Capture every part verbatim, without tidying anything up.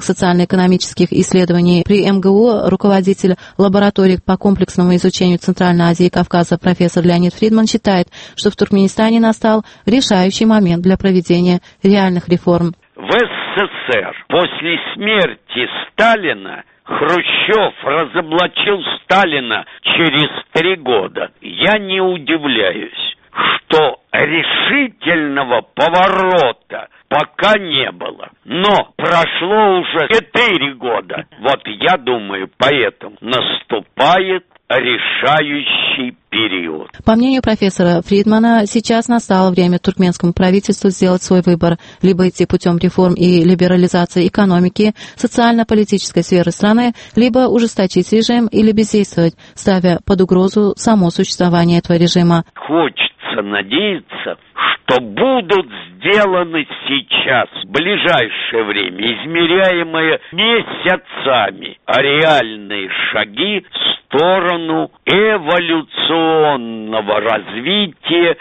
социально-экономических исследований при эм гэ у, руководитель лаборатории по комплексному изучению Центральной Азии и Кавказа профессор Леонид Фридман считает, что в Туркменистане настал решающий момент для проведения реальных реформ. В эс эс эс эр после смерти Сталина Хрущев разоблачил Сталина через три года. Я не удивляюсь, что решительного поворота пока не было. Но прошло уже четыре года. Вот я думаю, поэтому наступает решающий период. По мнению профессора Фридмана, сейчас настало время туркменскому правительству сделать свой выбор: либо идти путем реформ и либерализации экономики, социально-политической сферы страны, либо ужесточить режим или бездействовать, ставя под угрозу само существование этого режима. Хочется надеяться, что будут сделаны сейчас, в ближайшее время, измеряемые месяцами, реальные шаги в сторону эволюционного развития,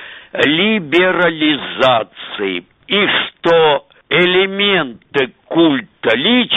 либерализации, и что элементы культа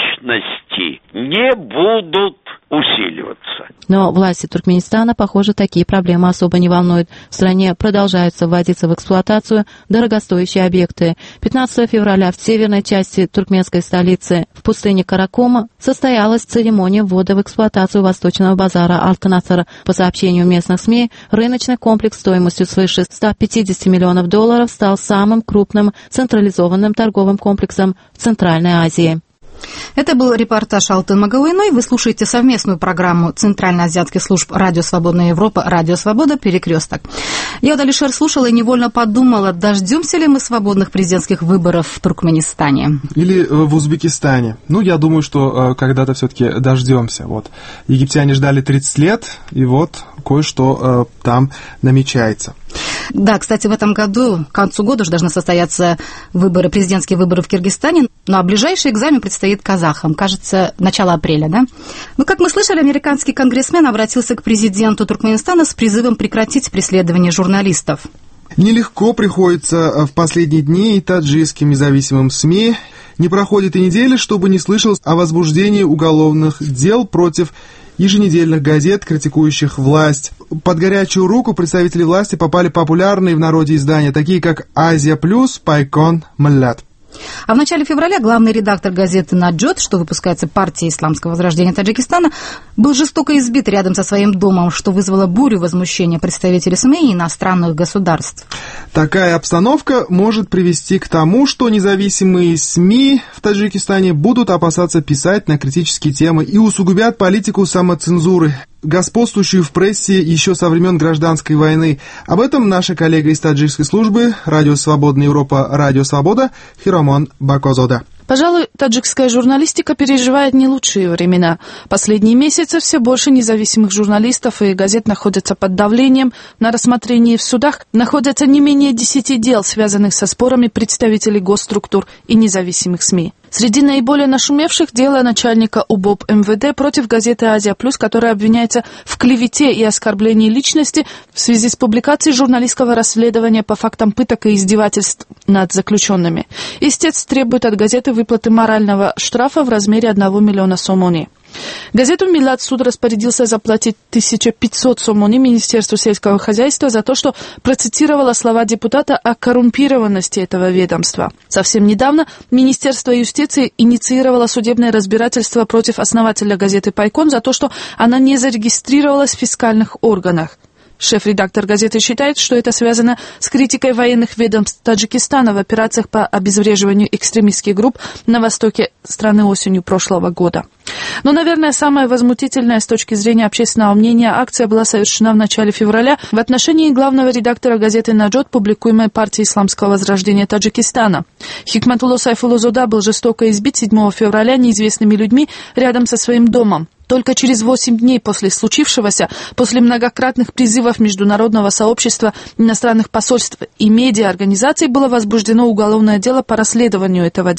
личности не будут усиливаться. Но власти Туркменистана, похоже, такие проблемы особо не волнуют. В стране продолжаются вводиться в эксплуатацию дорогостоящие объекты. пятнадцатого февраля в северной части туркменской столицы, в пустыне Каракома, состоялась церемония ввода в эксплуатацию восточного базара Алтынасар. По сообщению местных СМИ, рыночный комплекс стоимостью свыше ста пятидесяти миллионов долларов стал самым крупным централизованным торговым комплексом в Центральной Азии. Это был репортаж Алтын Магалыной. Вы слушаете совместную программу Центральноазиатских служб «Радио Свободная Европа», «Радио Свобода», «Перекресток». Я вот, Алишер, слушала и невольно подумала, дождемся ли мы свободных президентских выборов в Туркменистане? Или в Узбекистане. Ну, я думаю, что когда-то все-таки дождемся. Вот. Египтяне ждали тридцать лет, и вот кое-что э, там намечается. Да, кстати, в этом году, к концу года уже должны состояться выборы, президентские выборы в Киргизстане, ну а ближайший экзамен предстоит казахам, кажется, начало апреля, да? Ну, как мы слышали, американский конгрессмен обратился к президенту Туркменистана с призывом прекратить преследование журналистов. Нелегко приходится в последние дни и таджикским независимым СМИ. Не проходит и недели, чтобы не слышалось о возбуждении уголовных дел против еженедельных газет, критикующих власть. Под горячую руку представители власти попали популярные в народе издания, такие как «Азия Плюс», «Пайкон», «Млят». А в начале февраля главный редактор газеты «Наджот», что выпускается партией Исламского возрождения Таджикистана, был жестоко избит рядом со своим домом, что вызвало бурю возмущения представителей СМИ и иностранных государств. Такая обстановка может привести к тому, что независимые СМИ в Таджикистане будут опасаться писать на критические темы и усугубят политику самоцензуры, господствующую в прессе еще со времен гражданской войны. Об этом наша коллега из таджикской службы «Радио Свободная Европа», «Радио Свобода» Хиромон Бакозода. Пожалуй, таджикская журналистика переживает не лучшие времена. Последние месяцы все больше независимых журналистов и газет находятся под давлением. На рассмотрении в судах находятся не менее десяти дел, связанных со спорами представителей госструктур и независимых СМИ. Среди наиболее нашумевших дело начальника УБОП эм вэ дэ против газеты «Азия Плюс», которая обвиняется в клевете и оскорблении личности в связи с публикацией журналистского расследования по фактам пыток и издевательств над заключенными. Истец требует от газеты выплаты морального штрафа в размере одного миллиона сомони. Газету «Миллат» суд распорядился заплатить тысячу пятьсот сомони Министерству сельского хозяйства за то, что процитировала слова депутата о коррумпированности этого ведомства. Совсем недавно Министерство юстиции инициировало судебное разбирательство против основателя газеты «Пайкон» за то, что она не зарегистрировалась в фискальных органах. Шеф-редактор газеты считает, что это связано с критикой военных ведомств Таджикистана в операциях по обезвреживанию экстремистских групп на востоке страны осенью прошлого года. Но, наверное, самая возмутительная с точки зрения общественного мнения акция была совершена в начале февраля в отношении главного редактора газеты «Наджот», публикуемой партией Исламского возрождения Таджикистана. Хикматулло Сайфуллозода был жестоко избит седьмого февраля неизвестными людьми рядом со своим домом. Только через восемь дней после случившегося, после многократных призывов международного сообщества, иностранных посольств и медиаорганизаций было возбуждено уголовное дело по расследованию этого дела.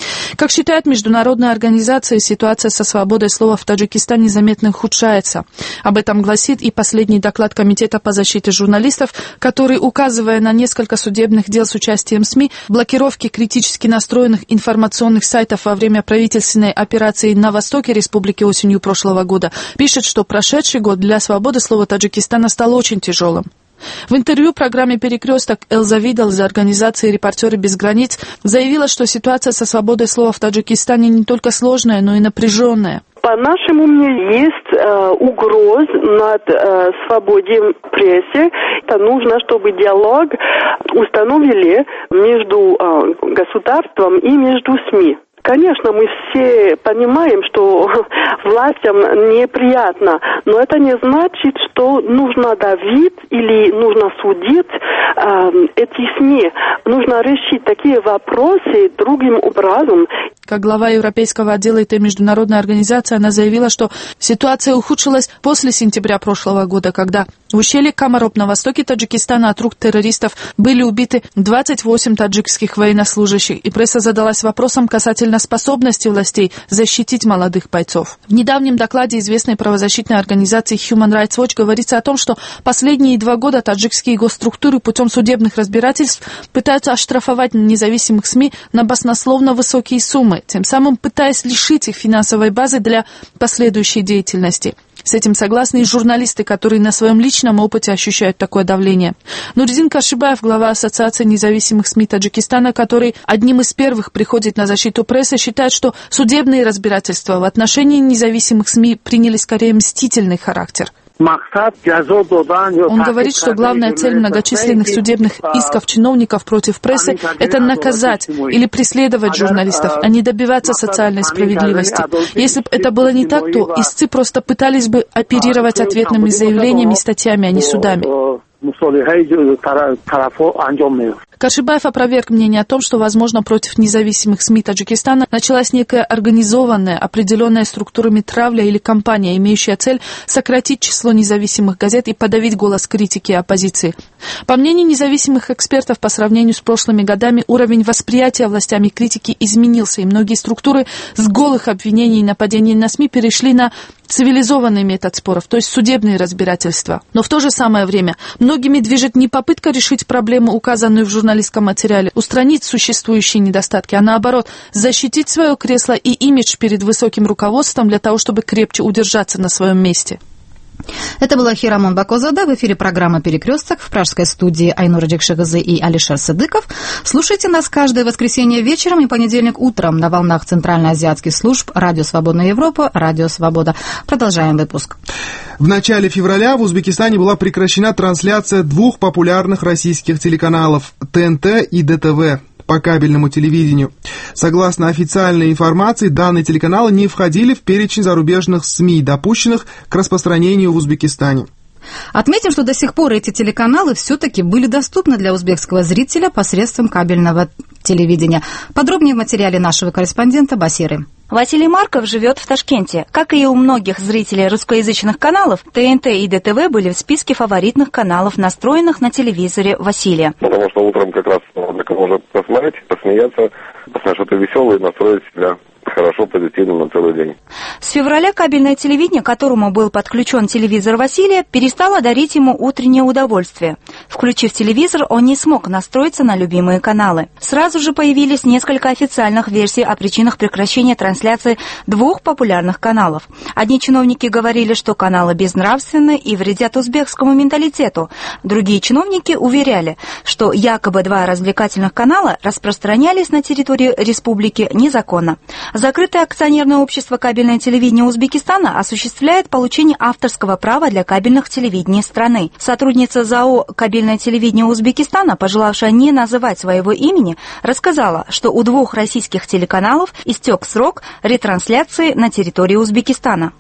Как считает международная организация, ситуация со свободой слова в Таджикистане заметно ухудшается. Об этом гласит и последний доклад Комитета по защите журналистов, который, указывая на несколько судебных дел с участием СМИ, блокировки критически настроенных информационных сайтов во время правительственной операции на востоке республики осенью прошлого года, пишет, что прошедший год для свободы слова Таджикистана стал очень тяжелым. В интервью программе «Перекресток» Элза Видал из организации «Репортеры без границ» заявила, что ситуация со свободой слова в Таджикистане не только сложная, но и напряженная. По нашему мнению, есть э, угроз над э, свободой прессы. Это нужно, чтобы диалог установили между э, государством и между СМИ. Конечно, мы все понимаем, что властям неприятно, но это не значит, что нужно давить или нужно судить э, эти СМИ. Нужно решить такие вопросы другим образом. Как глава Европейского отдела этой международной организации, она заявила, что ситуация ухудшилась после сентября прошлого года, когда в ущелье Камароп на востоке Таджикистана от рук террористов были убиты двадцать восемь таджикских военнослужащих, и пресса задалась вопросом касательно способности властей защитить молодых бойцов. В недавнем докладе известной правозащитной организации Human Rights Watch говорится о том, что последние два года таджикские госструктуры путем судебных разбирательств пытаются оштрафовать независимых СМИ на баснословно высокие суммы, тем самым пытаясь лишить их финансовой базы для последующей деятельности. С этим согласны и журналисты, которые на своем личном опыте ощущают такое давление. Нурдин Кашибаев, глава Ассоциации независимых СМИ Таджикистана, который одним из первых приходит на защиту прессы, считает, что судебные разбирательства в отношении независимых СМИ приняли скорее мстительный характер. Он говорит, что главная цель многочисленных судебных исков чиновников против прессы – это наказать или преследовать журналистов, а не добиваться социальной справедливости. Если бы это было не так, то истцы просто пытались бы оперировать ответными заявлениями и статьями, а не судами. Кашибаев опроверг мнение о том, что, возможно, против независимых СМИ Таджикистана началась некая организованная, определенная структурами травля или кампания, имеющая цель сократить число независимых газет и подавить голос критики и оппозиции. По мнению независимых экспертов, по сравнению с прошлыми годами уровень восприятия властями критики изменился, и многие структуры с голых обвинений и нападений на СМИ перешли на цивилизованный метод споров, то есть судебные разбирательства. Но в то же самое время многими движет не попытка решить проблему, указанную в журналистском материале, устранить существующие недостатки, а наоборот, защитить свое кресло и имидж перед высоким руководством для того, чтобы крепче удержаться на своем месте. Это была Хирамон Бакозада. В эфире программа «Перекресток» в пражской студии Айнура Джекшегазы и Алишер Садыков. Слушайте нас каждое воскресенье вечером и понедельник утром на волнах центральноазиатских служб «Радио Свободная Европа», «Радио Свобода». Продолжаем выпуск. В начале февраля в Узбекистане была прекращена трансляция двух популярных российских телеканалов Тэ Эн Тэ и Дэ Тэ Вэ по кабельному телевидению. Согласно официальной информации, данные телеканалы не входили в перечень зарубежных СМИ, допущенных к распространению в Узбекистане. Отметим, что до сих пор эти телеканалы все-таки были доступны для узбекского зрителя посредством кабельного телевидения. Подробнее в материале нашего корреспондента Басиры. Василий Марков живет в Ташкенте. Как и у многих зрителей русскоязычных каналов, Тэ Эн Тэ и Дэ Тэ Вэ были в списке фаворитных каналов, настроенных на телевизоре Василия. Потому что утром как раз можно посмотреть, посмеяться, посмотреть что-то веселое и настроить себя хорошо, позитивно на целый день. С февраля кабельное телевидение, к которому был подключен телевизор Василия, перестало дарить ему утреннее удовольствие. Включив телевизор, он не смог настроиться на любимые каналы. Сразу же появились несколько официальных версий о причинах прекращения трансляции двух популярных каналов. Одни чиновники говорили, что каналы безнравственны и вредят узбекскому менталитету. Другие чиновники уверяли, что якобы два развлекательных канала распространялись на территории республики незаконно. Закрытое акционерное общество «Кабельное телевидение Узбекистана» осуществляет получение авторского права для кабельных телевидений страны. Сотрудница ЗАО «Кабельное телевидение Узбекистана», пожелавшая не называть своего имени, рассказала, что у двух российских телеканалов истек срок ретрансляции на территории Узбекистана.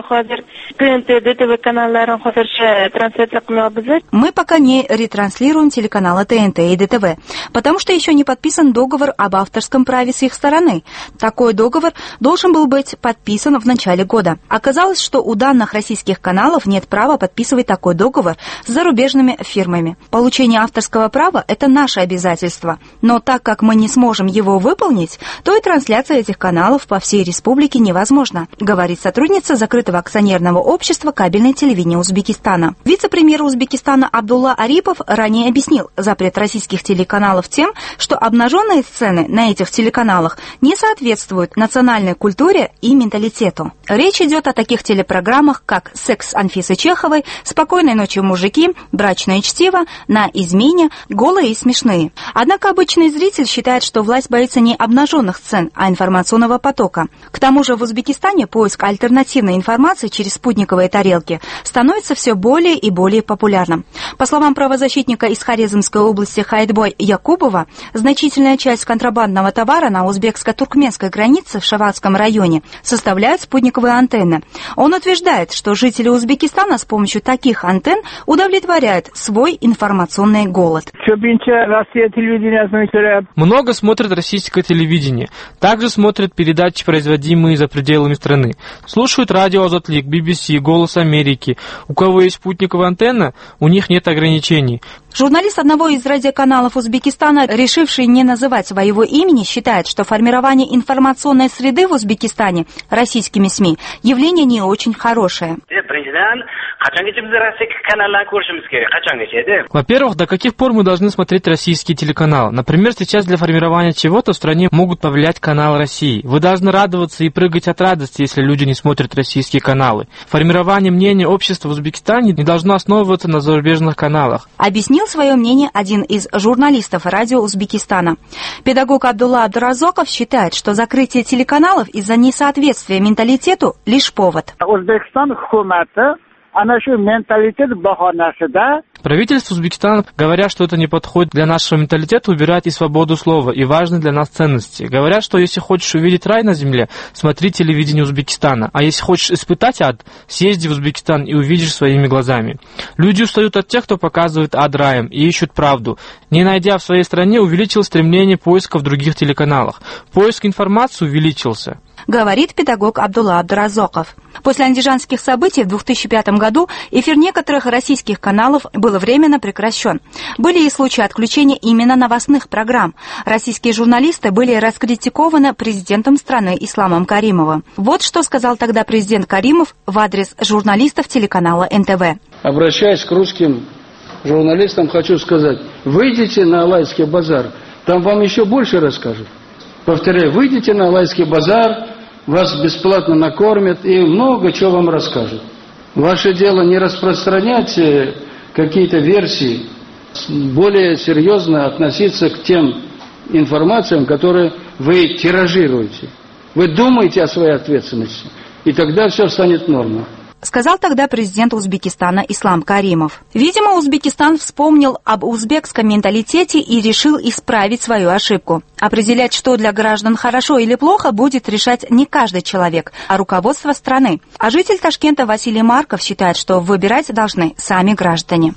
Мы пока не ретранслируем телеканалы Тэ Эн Тэ и Дэ Тэ Вэ, потому что еще не подписан договор об авторском праве с их стороны. Такой договор договор должен был быть подписан в начале года. Оказалось, что у данных российских каналов нет права подписывать такой договор с зарубежными фирмами. Получение авторского права – это наше обязательство. Но так как мы не сможем его выполнить, то и трансляция этих каналов по всей республике невозможна, говорит сотрудница закрытого акционерного общества «Кабельное телевидение Узбекистана». Вице-премьер Узбекистана Абдулла Арипов ранее объяснил запрет российских телеканалов тем, что обнаженные сцены на этих телеканалах не соответствуют национальной культуре и менталитету. Речь идет о таких телепрограммах, как «Секс» Анфисы Чеховой, «Спокойной ночи, мужики», «Брачное чтиво», «На измене», «Голые и смешные». Однако обычный зритель считает, что власть боится не обнаженных сцен, а информационного потока. К тому же в Узбекистане поиск альтернативной информации через спутниковые тарелки становится все более и более популярным. По словам правозащитника из Хорезмской области Хайдбой Якубова, значительная часть контрабандного товара на узбекско-туркменской границе в Шаватском районе составляют спутниковые антенны. Он утверждает, что жители Узбекистана с помощью таких антенн удовлетворяют свой информационный голод. Много смотрят российское телевидение. Также смотрят передачи, производимые за пределами страны. Слушают радио «Азатлик», би би си, «Голос Америки». У кого есть спутниковая антенна, у них нет ограничений. Журналист одного из радиоканалов Узбекистана, решивший не называть своего имени, считает, что формирование информационной среды в Узбекистане российскими СМИ явление не очень хорошее. Во-первых, до каких пор мы должны смотреть российские телеканалы? Например, сейчас для формирования чего-то в стране могут повлиять каналы России. Вы должны радоваться и прыгать от радости, если люди не смотрят российские каналы. Формирование мнения общества в Узбекистане не должно основываться на зарубежных каналах. Объяснил свое мнение один из журналистов радио Узбекистана. Педагог Абдулла Абдуразоков считает, что закрытие телеканалов из-за несоответствия менталитету лишь повод. Правительство Узбекистана, говорят, что это не подходит для нашего менталитета, убирает и свободу слова, и важные для нас ценности. Говорят, что если хочешь увидеть рай на земле, смотри телевидение Узбекистана. А если хочешь испытать ад, съезди в Узбекистан и увидишь своими глазами. Люди устают от тех, кто показывает ад раем, и ищут правду. Не найдя в своей стране, увеличил стремление поиска в других телеканалах. Поиск информации увеличился. Говорит педагог Абдулла Абдуразоков. После андижанских событий в две тысячи пятом году эфир некоторых российских каналов был временно прекращен. Были и случаи отключения именно новостных программ. Российские журналисты были раскритикованы президентом страны Исламом Каримовым. Вот что сказал тогда президент Каримов в адрес журналистов телеканала эн тэ вэ. Обращаясь к русским журналистам, хочу сказать, выйдите на Алайский базар, там вам еще больше расскажут. Повторяю, выйдите на Алайский базар, вас бесплатно накормят и много чего вам расскажут. Ваше дело не распространять какие-то версии, более серьезно относиться к тем информациям, которые вы тиражируете. Вы думаете о своей ответственности, и тогда все станет нормой. Сказал тогда президент Узбекистана Ислам Каримов. Видимо, Узбекистан вспомнил об узбекском менталитете и решил исправить свою ошибку. Определять, что для граждан хорошо или плохо, будет решать не каждый человек, а руководство страны. А житель Ташкента Василий Марков считает, что выбирать должны сами граждане.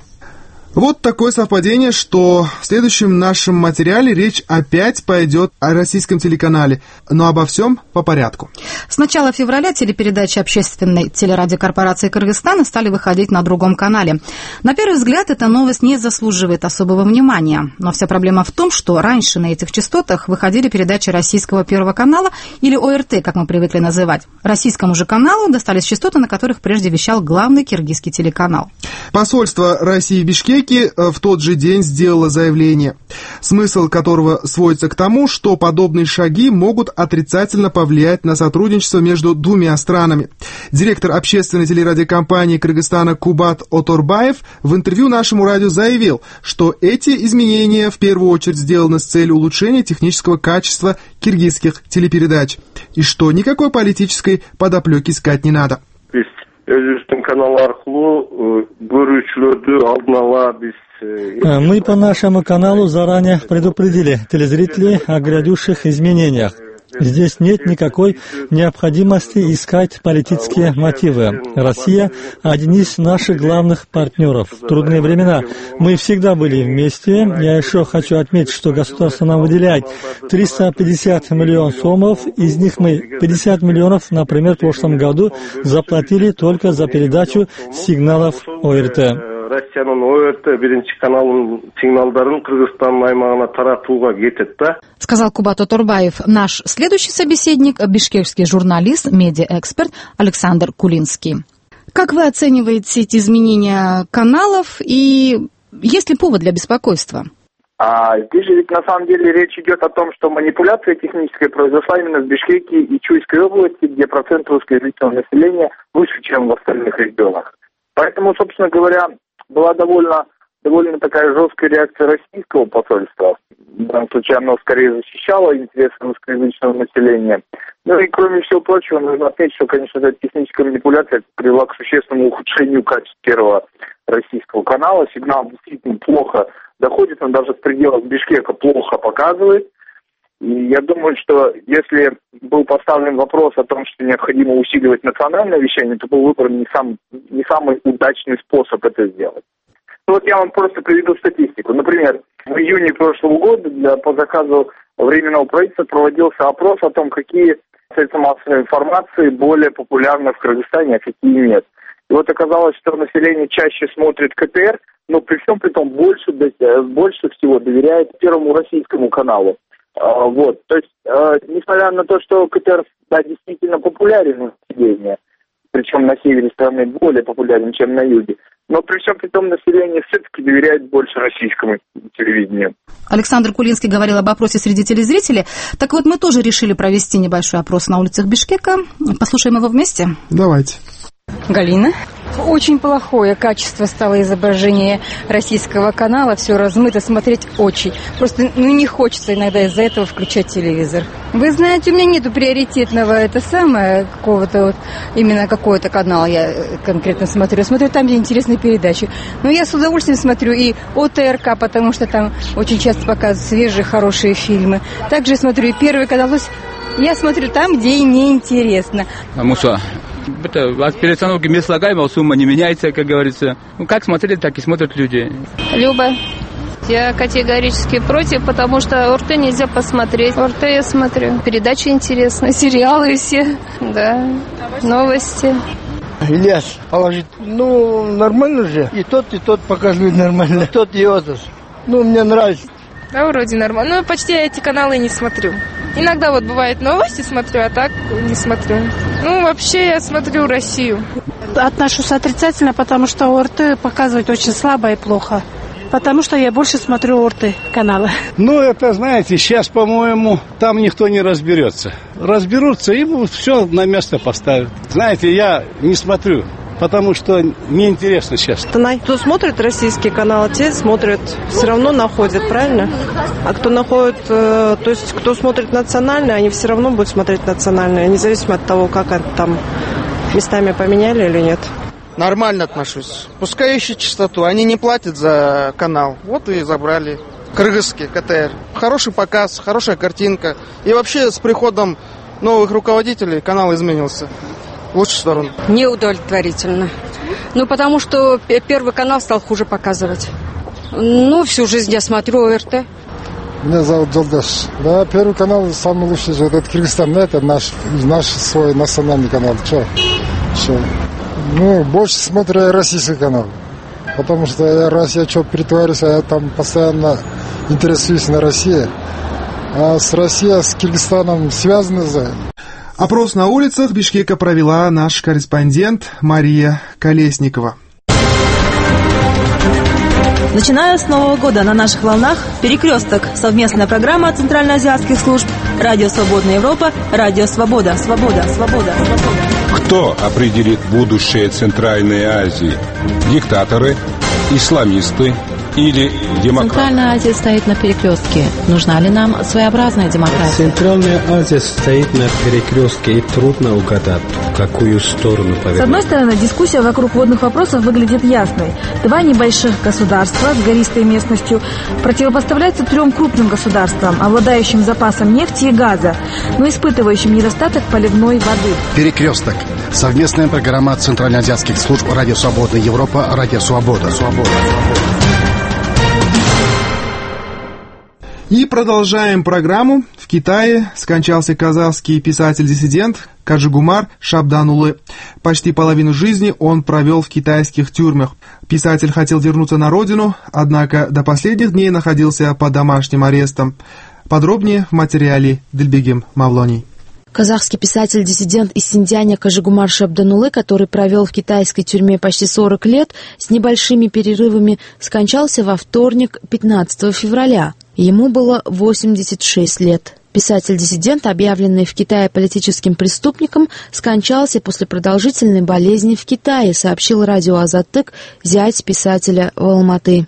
Вот такое совпадение, что в следующем нашем материале речь опять пойдет о российском телеканале, но обо всем по порядку. С начала февраля телепередачи общественной телерадиокорпорации Кыргызстана стали выходить на другом канале. На первый взгляд, эта новость не заслуживает особого внимания, но вся проблема в том, что раньше на этих частотах выходили передачи российского Первого канала или о эр тэ, как мы привыкли называть. Российскому же каналу достались частоты, на которых прежде вещал главный киргизский телеканал. Посольство России в Бишкеке в тот же день сделало заявление, смысл которого сводится к тому, что подобные шаги могут отрицательно повлиять на сотрудничество между двумя странами. Директор общественной телерадиокомпании Кыргызстана Кубат Оторбаев в интервью нашему радио заявил, что эти изменения в первую очередь сделаны с целью улучшения технического качества киргизских телепередач, и что никакой политической подоплеки искать не надо. Мы по нашему каналу заранее предупредили телезрителей о грядущих изменениях. Здесь нет никакой необходимости искать политические мотивы. Россия – один из наших главных партнеров. В трудные времена мы всегда были вместе. Я еще хочу отметить, что государство нам выделяет триста пятьдесят миллионов сомов. Из них мы пятьдесят миллионов, например, в прошлом году заплатили только за передачу сигналов ОРТ. Россиянын ОРТ биринчи каналын сигналдарын Кыргызстан аймагына таратууга кетет да. Сказал Кубат Отурбаев. Наш следующий собеседник – бишкекский журналист, медиаэксперт Александр Кулинский. Как вы оцениваете эти изменения каналов и есть ли повод для беспокойства? А здесь же ведь на самом деле речь идет о том, что манипуляция техническая произошла именно в Бишкеке и Чуйской области, где процент русскоязычного населения выше, чем в остальных регионах. Поэтому, собственно говоря, была довольно, довольно такая жесткая реакция российского посольства. В данном случае оно скорее защищало интересы русскоязычного населения. Ну и, кроме всего прочего, нужно отметить, что, конечно, эта техническая манипуляция привела к существенному ухудшению качества первого российского канала. Сигнал действительно плохо доходит, он даже в пределах Бишкека плохо показывает. И я думаю, что если был поставлен вопрос о том, что необходимо усиливать национальное вещание, то был выбран не, сам, не самый удачный способ это сделать. Ну, вот я вам просто приведу статистику. Например, в июне прошлого года для, по заказу Временного правительства проводился опрос о том, какие средства массовой информации более популярны в Кыргызстане, а какие нет. И вот оказалось, что население чаще смотрит ка тэ эр, но при всем при том больше, больше всего доверяет Первому российскому каналу. Вот, то есть, э, несмотря на то, что ка тэ эр, да, действительно популярен у населения, причем на севере страны более популярен, чем на юге, но при всем при том население все-таки доверяет больше российскому телевидению. Александр Кулинский говорил об опросе среди телезрителей. Так вот, мы тоже решили провести небольшой опрос на улицах Бишкека. Послушаем его вместе. Давайте. Галина. Очень плохое качество стало изображение российского канала, все размыто, смотреть очень. Просто ну, не хочется иногда из-за этого включать телевизор. Вы знаете, у меня нету приоритетного это самое, какого-то вот, именно какой-то канал я конкретно смотрю. Смотрю там, где интересные передачи. Но я с удовольствием смотрю и о тэ эр ка, потому что там очень часто показывают свежие, хорошие фильмы. Также смотрю и Первый канал. Я смотрю там, где мне интересно. А Муса, это от перестановки мест слагаемого сумма не меняется, как говорится. Ну, как смотрели, так и смотрят люди. Люба. Я категорически против, потому что ОРТ нельзя посмотреть. ОРТ я смотрю. Передачи интересные, сериалы все. Да, новости. Ильяс положит. Ну, нормально же. И тот, и тот показывают нормально. Тот и этот. Ну, мне нравится. Да, вроде нормально. Ну, почти я эти каналы не смотрю. Иногда вот бывает новости смотрю, а так не смотрю. Ну, вообще я смотрю Россию. Отношусь отрицательно, потому что ОРТ показывает очень слабо и плохо. Потому что я больше смотрю ОРТ каналы. Ну, это, знаете, сейчас, по-моему, там никто не разберется. Разберутся и все на место поставят. Знаете, я не смотрю, потому что неинтересно сейчас. Кто смотрит российские каналы, те смотрят, все равно находят, правильно? А кто находит, э, то есть кто смотрит национальные, они все равно будут смотреть национальные, независимо от того, как они там местами поменяли или нет. Нормально отношусь. Пускай ищут частоту, они не платят за канал. Вот и забрали. Кыргызский ка тэ эр. Хороший показ, хорошая картинка. И вообще с приходом новых руководителей канал изменился. В лучшую сторону. Неудовлетворительно. Ну, потому что Первый канал стал хуже показывать. Ну, всю жизнь я смотрю о эр тэ. Меня зовут Джалдаш. Да, Первый канал самый лучший же. Это Кыргызстан, да, это наш, наш свой национальный канал. Че? Че? Ну, больше смотрю российский канал. Потому что я, раз я что притворюсь, я там постоянно интересуюсь на России. А с Россией, с Кыргызстаном связаны за... Опрос на улицах Бишкека провела наш корреспондент Мария Колесникова. Начиная с Нового года на наших волнах «Перекресток» — совместная программа центральноазиатских служб «Радио Свободная Европа», «Радио Свобода», «Свобода», «Свобода», «Свобода». Кто определит будущее Центральной Азии? Диктаторы, исламисты или демократия? Центральная Азия стоит на перекрестке. Нужна ли нам своеобразная демократия? Центральная Азия стоит на перекрестке, и трудно угадать, в какую сторону повернуть. С одной стороны, дискуссия вокруг водных вопросов выглядит ясной. Два небольших государства с гористой местностью противопоставляются трем крупным государствам, обладающим запасом нефти и газа, но испытывающим недостаток поливной воды. Перекресток. Совместная программа центральноазиатских служб «Радио Свободная Европа», «Радио Свобода». Свобода. И продолжаем программу. В Китае скончался казахский писатель-диссидент Кажигумар Шабданулы. Почти половину жизни он провел в китайских тюрьмах. Писатель хотел вернуться на родину, однако до последних дней находился под домашним арестом. Подробнее в материале Дильбегим Мавлони. Казахский писатель-диссидент из Синьцзяня Кажигумар Шабданулы, который провел в китайской тюрьме почти сорок лет, с небольшими перерывами, скончался во вторник, пятнадцатого февраля. Ему было восемьдесят шесть лет. Писатель-диссидент, объявленный в Китае политическим преступником, скончался после продолжительной болезни в Китае, сообщил радио Азаттык зять писателя в Алматы.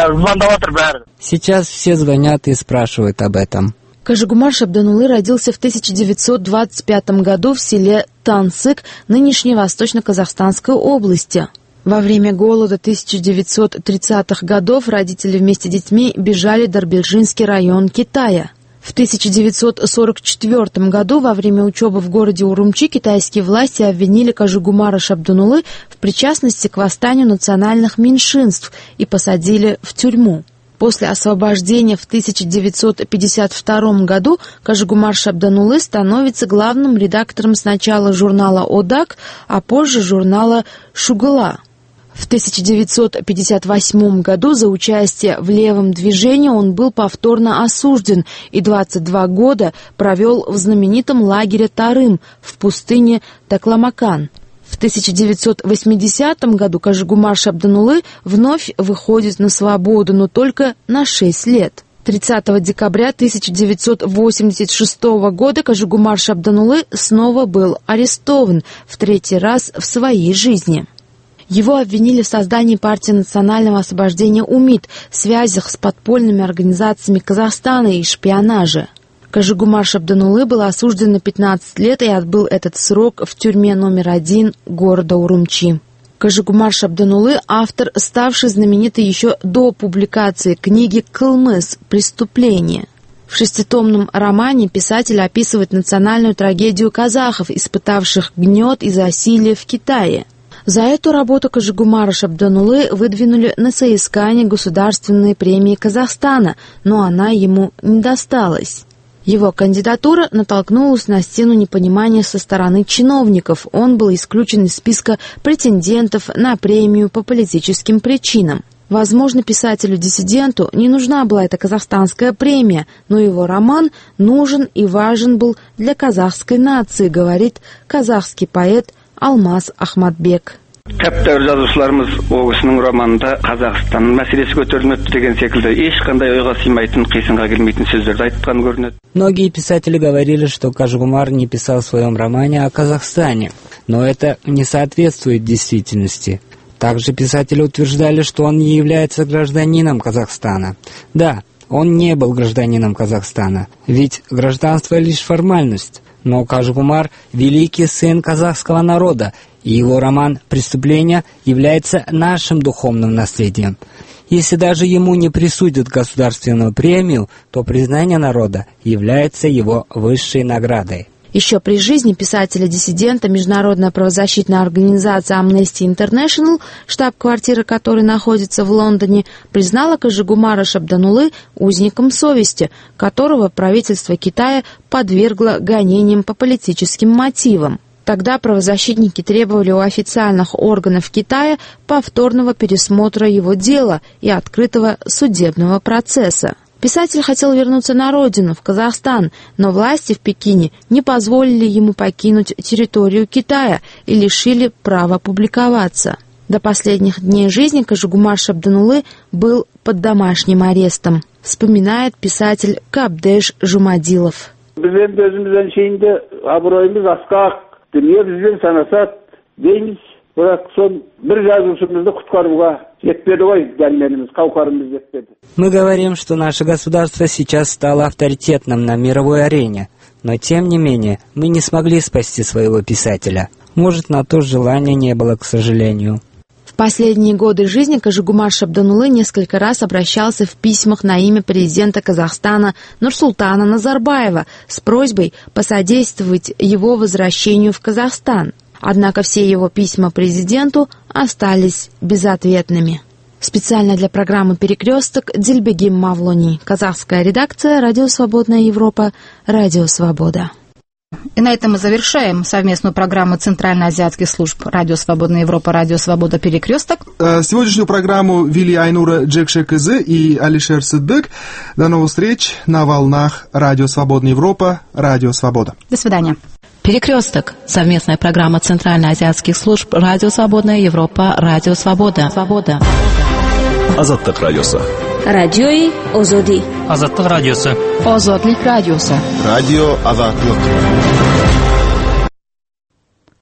Сейчас все звонят и спрашивают об этом. Кажигумар Шабданулы родился в тысяча девятьсот двадцать пятом году в селе Тансык, нынешней Восточно-Казахстанской области. Во время голода тысяча девятьсот тридцатых годов родители вместе с детьми бежали в Дарбелжинский район Китая. В тысяча девятьсот сорок четвёртом году во время учебы в городе Урумчи китайские власти обвинили Кажигумара Шабданулы в причастности к восстанию национальных меньшинств и посадили в тюрьму. После освобождения в тысяча девятьсот пятьдесят втором году Кажигумар Шабданулы становится главным редактором сначала журнала «Одак», а позже журнала «Шугала». В тысяча девятьсот пятьдесят восьмом году за участие в левом движении он был повторно осужден и двадцать два года провел в знаменитом лагере Тарым в пустыне Такламакан. В тысяча девятьсот восьмидесятом году Кажигумар Шабданулы вновь выходит на свободу, но только на шесть лет. тридцатого декабря тысяча девятьсот восемьдесят шестого года Кажигумар Шабданулы снова был арестован в третий раз в своей жизни. Его обвинили в создании партии национального освобождения УМИД, связях с подпольными организациями Казахстана и шпионаже. Кажигумар Шабданулы был осужден на пятнадцать лет и отбыл этот срок в тюрьме номер один города Урумчи. Кажигумар Шабданулы – автор, ставший знаменитой еще до публикации книги «Кылмыс. Преступление». В шеститомном романе писатель описывает национальную трагедию казахов, испытавших гнет и засилие в Китае. За эту работу Кажигумара Шабданулы выдвинули на соискание государственной премии Казахстана, но она ему не досталась. Его кандидатура натолкнулась на стену непонимания со стороны чиновников. Он был исключен из списка претендентов на премию по политическим причинам. Возможно, писателю-диссиденту не нужна была эта казахстанская премия, но его роман нужен и важен был для казахской нации, говорит казахский поэт Алмаз Ахматбек. Кәптәуір жазушыларымыз ол кісінің романында Қазақстан мәселесі көтерілмепті деген секілді ешқандай ойға сыймайтын, қисынға келмейтін сөздерді айтқан көрінеді. Многие писатели говорили, что Кажигумар не писал в своем романе о Казахстане, но это не соответствует действительности. Также писатели утверждали, что он не является гражданином Казахстана. Да, он не был гражданином Казахстана, ведь гражданство лишь формальность. Но Кажигумар – великий сын казахского народа, и его роман «Преступление» является нашим духовным наследием. Если даже ему не присудят государственную премию, то признание народа является его высшей наградой. Еще при жизни писателя-диссидента международная правозащитная организация Amnesty International, штаб-квартира которой находится в Лондоне, признала Кажигумара Шабданулы узником совести, которого правительство Китая подвергло гонениям по политическим мотивам. Тогда правозащитники требовали у официальных органов Китая повторного пересмотра его дела и открытого судебного процесса. Писатель хотел вернуться на родину, в Казахстан, но власти в Пекине не позволили ему покинуть территорию Китая и лишили права публиковаться. До последних дней жизни Кажигумар Шабданулы был под домашним арестом, вспоминает писатель Кабдеш Жумадилов. Дүние бізден санасат дейміз, бірақ сон бір жазушымызды құтқаруға Мы говорим, что наше государство сейчас стало авторитетным на мировой арене, но тем не менее мы не смогли спасти своего писателя. Может, на то желания не было, к сожалению. В последние годы жизни Кажигумар Шабданулы несколько раз обращался в письмах на имя президента Казахстана Нурсултана Назарбаева с просьбой посодействовать его возвращению в Казахстан. Однако все его письма президенту остались безответными. Специально для программы «Перекресток» Дильбегим Мавлони. Казахская редакция, Радио Свободная Европа, Радио Свобода. И на этом мы завершаем совместную программу Центральноазиатских служб Радио Свободная Европа, Радио Свобода, Перекресток. Сегодняшнюю программу вели Айнура Джекшекызы и Алишер Сыддык. До новых встреч на волнах Радио Свободная Европа, Радио Свобода. До свидания. Перекресток. Совместная программа Центральноазиатских служб Радио Свободная Европа, Радио Свобода. Свобода. Азаттык радиосы. Радиои Озоди. Азаттык радиосы. Озодлик радиосы. Радио Азаттык.